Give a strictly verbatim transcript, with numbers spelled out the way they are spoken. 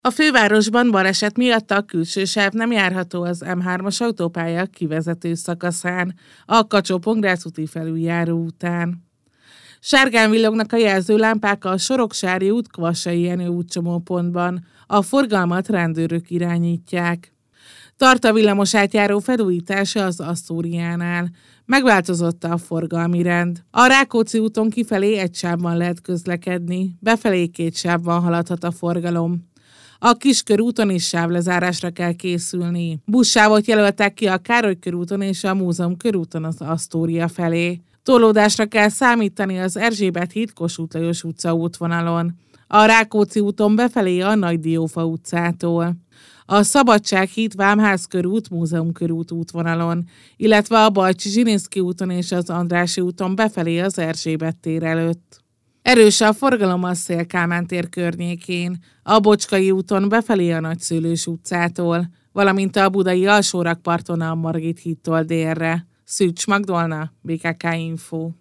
A fővárosban baleset miatt a külső sáv nem járható az em hármas autópálya kivezető szakaszán, a Kacsó-Pongrácz úti felüljáró után. Sárgán villognak a jelzőlámpák a Soroksári út, Kvassai Jenő út csomópontban, a forgalmat rendőrök irányítják. Tart a villamos átjáró felújítása az Asztóriánál. Megváltozott a forgalmi rend. A Rákóczi úton kifelé egy sávban lehet közlekedni, befelé két sávban haladhat a forgalom. A Kiskörúton is sávlezárásra kell készülni. Buszsávot jelöltek ki a Károly körúton és a Múzeum körúton az Asztória felé. Torlódásra kell számítani az Erzsébet híd, Kossuth Lajos utca útvonalon. A Rákóczi úton befelé a Nagy Diófa utcától. A Szabadság híd, Vámház körút, Múzeum körút útvonalon, illetve a Bajcsi-Zsilinszky úton és az Andrássy úton befelé az Erzsébet tér előtt. Erős a forgalom a Széll-Kálmán tér környékén, a Bocskai úton befelé a Nagyszőlős utcától, valamint a budai Alsórakparton a Margit hídtól délre. Szűcs Magdolna, bé ká ká Info.